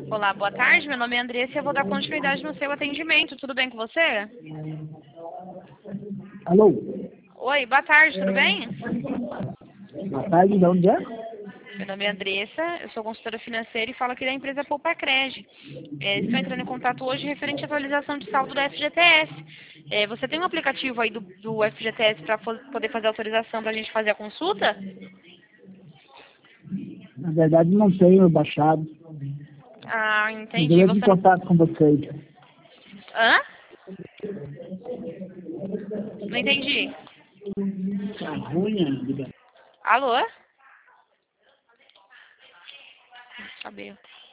Olá, boa tarde. Meu nome é Andressa e eu vou dar continuidade no seu atendimento. Tudo bem com você? Alô? Oi, boa tarde, tudo bem? Boa tarde, de onde é? Meu nome é Andressa, eu sou consultora financeira e falo aqui da empresa Poupa-Cred. Estou entrando em contato hoje referente à atualização de saldo do FGTS. Você tem um aplicativo aí do FGTS para poder fazer autorização para a gente fazer a consulta? Na verdade, não tenho baixado. Ah, Mas entendi. eu entro em Você não... contato com vocês. Hã? Não entendi. Tá ruim, amiga. Alô? Saber.